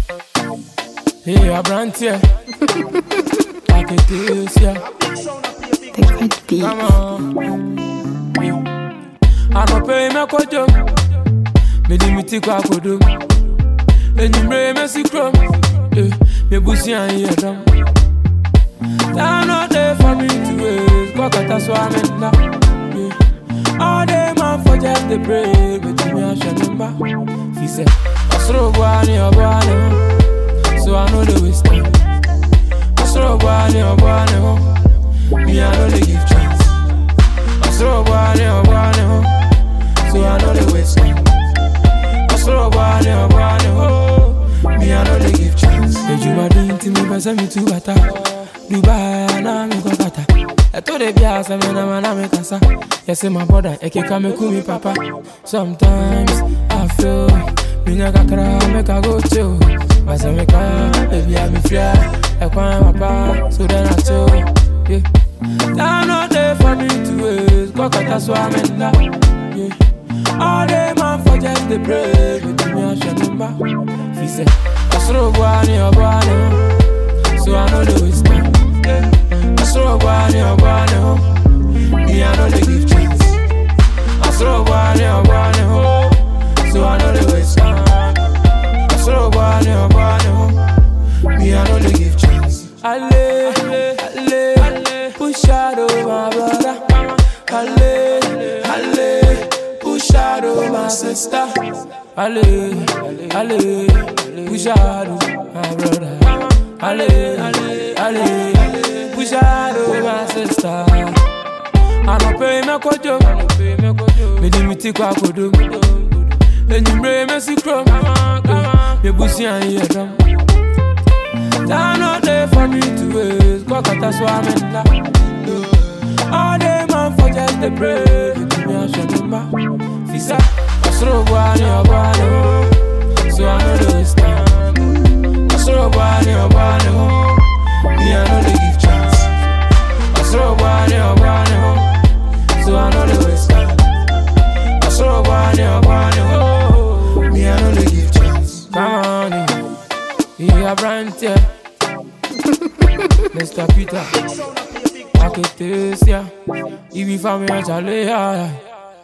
Hey, I brand here. Like it is, yeah. Liquid beat. Come on. I don't pay my kojo. Me di miti kwa kodo. Enyimre me si krom. Me busi an here drum. Down all day for me to waste. Kwa kata swam na. All day man for just the pray. But me a shanumba. He said, Asro gwani obwane. So I know the waste time. Asro gwani obwane. Me I know they give chance. Asro gwani obwane. So I know they waste time. Asro gwani obwane. Me I know they give chance. Hey, you are doing to me, but send me to Bata. Dubai, na me go Bata. I told the bias, I mean, I'm a casa. Yes, my brother, I can't come me papa. Sometimes I feel me never cry, make I go chill. But I make a baby, I'm free. I can't papa, so then I chill. Yeah, down all day for me to waste. Go cut a swam in that. Yeah, all day man for just the pray. But me a shanumba. He said, Asro gwani obwane. So I know the waste time. Asro gwani obwane. Me I know they give chance. Asro gwani obwane. So I know they waste time. Asro gwani obwane. Me I know they give chance. Ale, push out over my brother. Ale, push out over my sister. Ale, push out over my brother. Ale, push out over my sister. I don't pay my kojo. Me di miti kwa kodo. Enyimre me si krom. Me busi an here drum. Down all day for me to waste. Kwa kata swam in la. All day man for just the pray. Me a shanumba. Fisa Asro gwani obwane. So I know the waste time. Asro gwani obwane. Me I know they give chance. Asro gwani obwane. So I know the waste time. Asro gwani obwane. Me I know they give chance. Come on, yeah, brand here. Mr. Peter, I can taste ya. If you find me, I'll